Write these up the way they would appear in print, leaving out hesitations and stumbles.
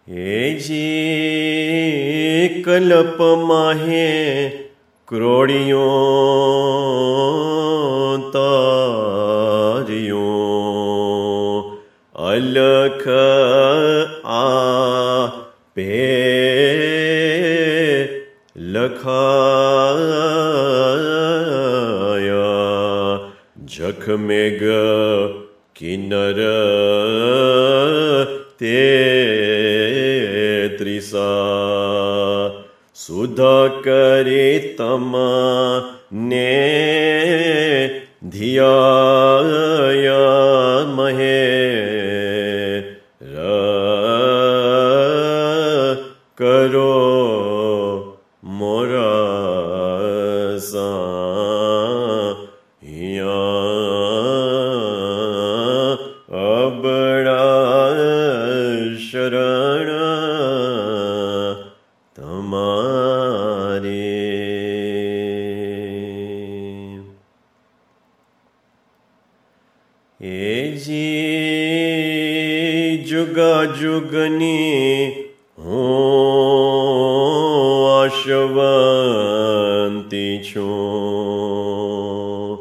એજી કલ્પ માહે ક્રોડિયો તાર્યો અલખ આપે લખાયા જખ મેઘ કિન્નર તે ત્રિસા સુધા કરી તમને ધ્યાયા મહે કરો મોરા સાયા અબડા શરણ તમારે એજી જુગા જુગની હું આશવંતી છું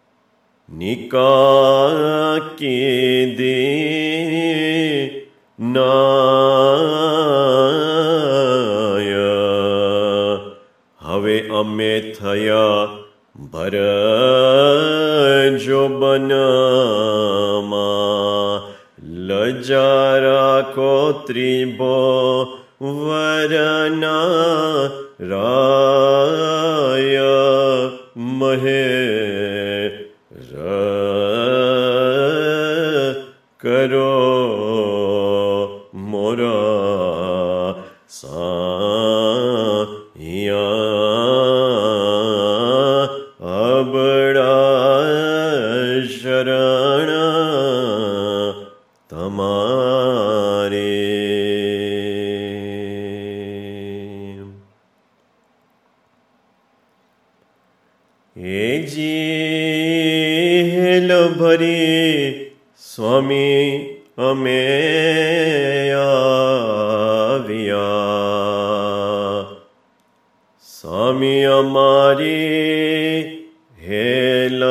નિકાકી દી નાયા હવે અમે થયા ભર જો બનમાં લજા રાખો ત્રિભો વરના રાય મહે કરો મોરા સાયા અબડા શરણ તમારે એજી હેલ ભરી સ્વામી અમે આવ્યા સ્વામી અમારી હેલ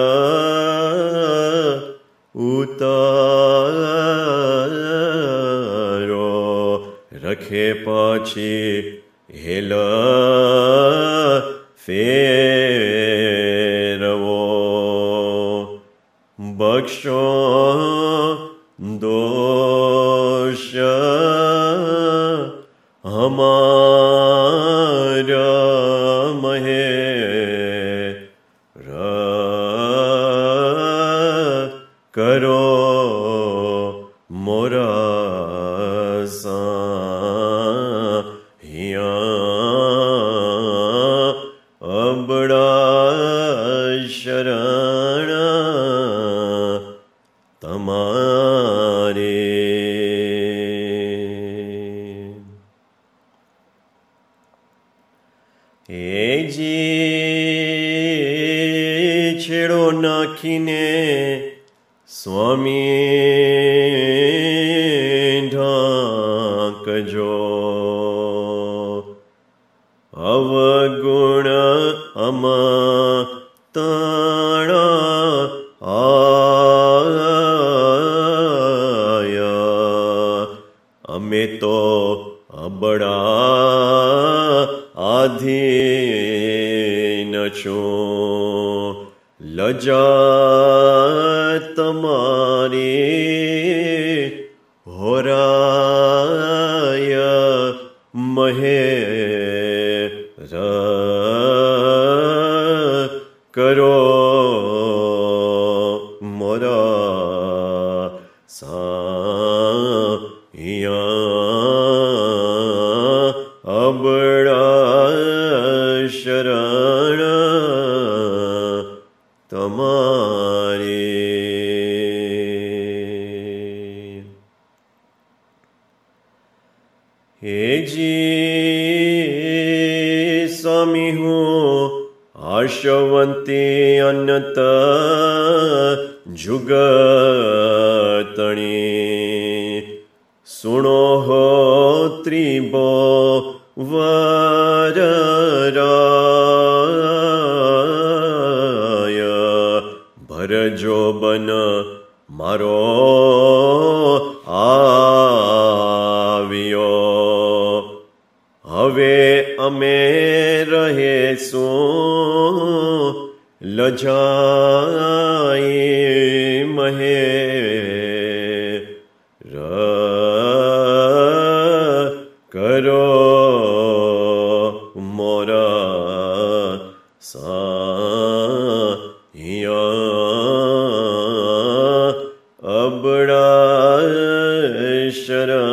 ઉતારો રખે પછી હેલ ફેરવો બક્ષો દોષ હમારા મહે કરો મોરા સાયા અબડા શરણ તમારે એજી છેડો નાખીને સ્વામી ઢાંકજો અવગુણ અમતણા આયા અમે તો અબડા આધીન છું લજા તમારી હોરાય મહે કરો મોરા સાયા અબડા શરણ તમારે હેજી સ્વામી હું આશવંતી અનંત જુગતણી સુણો મોહો ત્રિભો વરરાય ભરજો બન મારો આવ્યો. હવે અમે રહેશું લજાઈ મહે કરો મોરા સાયા અબડા શરણ